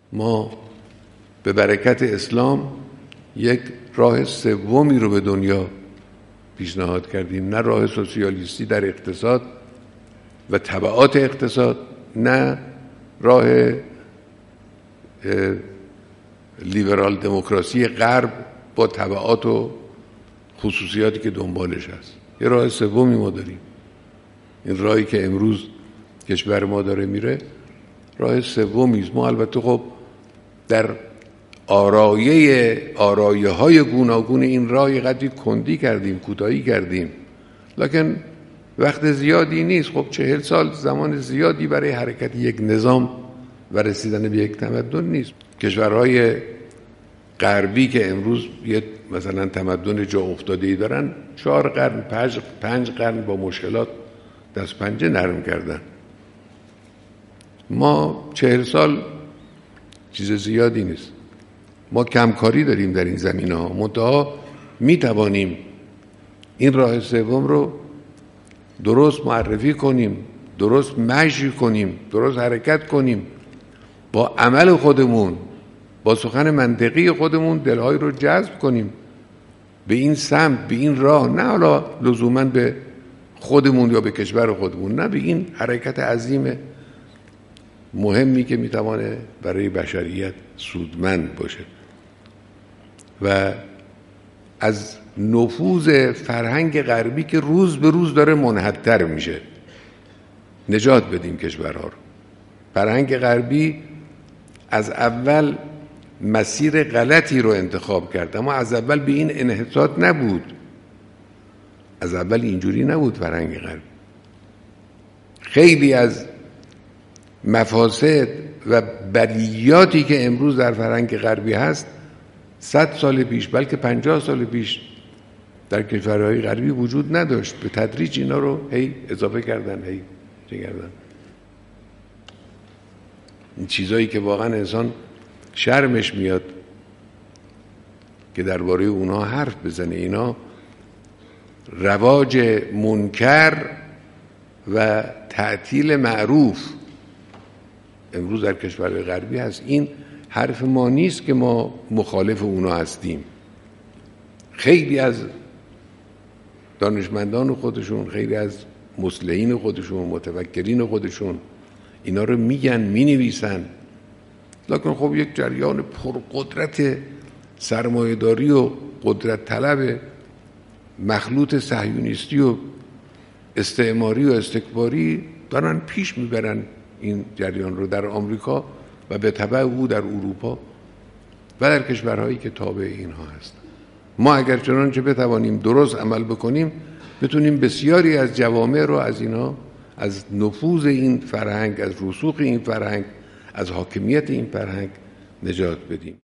ما به برکت اسلام یک راه سومی رو به دنیا پیشنهاد کردیم، نه راه سوسیالیستی در اقتصاد و تبعات اقتصاد، نه راه لیبرال دموکراسی غرب با تبعات و خصوصیاتی که دنبالش هست. یه راه سومی ما داریم. این راهی که امروز کشور ما داره میره راه سومی است. ما البته خب در آرایه های گوناگون این راه قدری کندی کردیم، کوتاهی کردیم، لکن وقت زیادی نیست. خب 40 سال زمان زیادی برای حرکت یک نظام و رسیدن به یک تمدن نیست. کشورهای غربی که امروز یه مثلا تمدن جا افتاده‌ای دارن 4 قرن 5 قرن با مشکلات دست پنجه نرم کردن. ما 40 سال چیز زیادی نیست. ما کمکاری داریم در این زمینه‌ها، منتها میتوانیم این راه سوم رو درست معرفی کنیم، درست مشی کنیم، درست حرکت کنیم، با عمل خودمون، با سخن منطقی خودمون دلهای رو جذب کنیم به این سمت، به این راه، نه حالا لزوما به خودمون یا به کشور خودمون، نه، به این حرکت عظیم مهمی که میتوانه برای بشریت سودمند باشه و از نفوذ فرهنگ غربی که روز به روز داره منحدر میشه نجات بدیم کشورها رو. فرهنگ غربی از اول مسیر غلطی رو انتخاب کرد، اما از اول به این انحطاط نبود. از اول اینجوری نبود فرهنگ غربی. خیلی از مفاسد و بلیاتی که امروز در فرهنگ غربی هست 100 سال پیش بلکه 50 سال پیش در کشورهای غربی وجود نداشت. به تدریج اینا رو هی اضافه کردن، هی چه کردن. این چیزایی که واقعا انسان شرمش میاد که درباره اونها حرف بزنه. اینا رواج منکر و تعطیل معروف امروز در کشورهای غربی هست. این حرف ما نیست که ما مخالف اونا هستیم. خیلی از دانشمندان خودشون، خیلی از مصلحین خودشون، متفکرین خودشون اینا رو میگن، مینویسن، لکن خب یک جریان پرقدرت سرمایه‌داری و قدرت طلب مخلوط صهیونیستی و استعماری و استکباری دارن پیش میبرن این جریان رو در آمریکا و به تبع او در اروپا و در کشورهایی که تابع اینها هست. ما اگر چنانچه بتوانیم درست عمل بکنیم بتونیم بسیاری از جوامع رو از اینها، از نفوذ این فرهنگ، از رسوخ این فرهنگ، از حاکمیت این فرهنگ نجات بدیم.